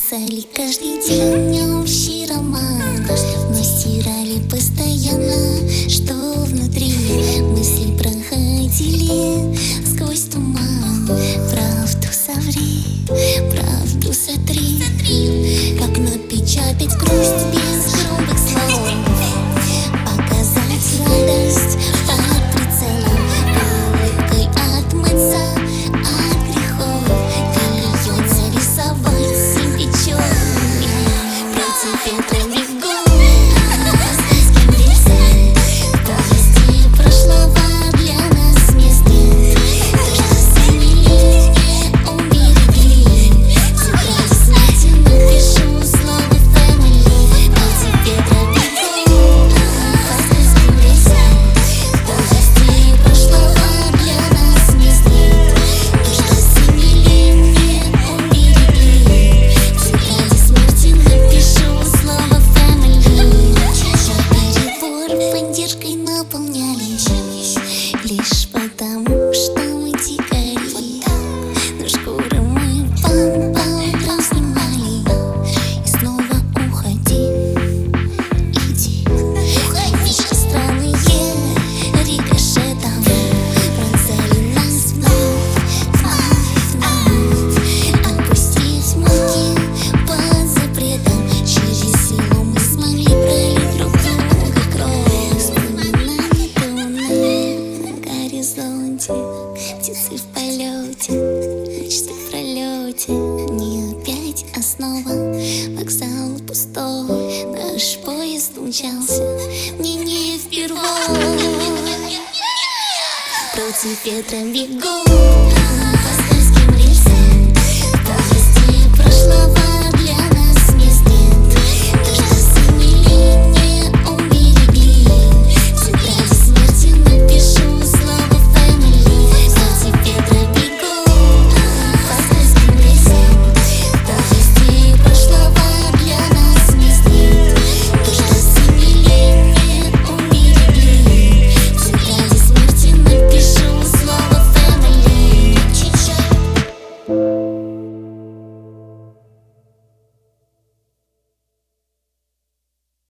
Писали каждый день общий роман, но стирали постоянно, что внутри. Мысли проходили сквозь туман. Правду соври, правду сотри. Как напечатать грусть без грубых слов, показать радость под прицелом, улыбкой отмыться от грехов. Ты ее зарисовать себе черными, против ветра бегу. Наполнялись лишь потому, что мы дикари. Но шкуры мы по утрам снимали. И снова уходи, иди. Наши странные рикошетом пронзали нас вновь. Отпустить муки под запретом. Через силу мы смогли пролить друг друга кровь. Птицы в полете, мечты в пролете. Не опять основа, вокзал пустой. Наш поезд умчался, мне не впервой. Против ветра бегу.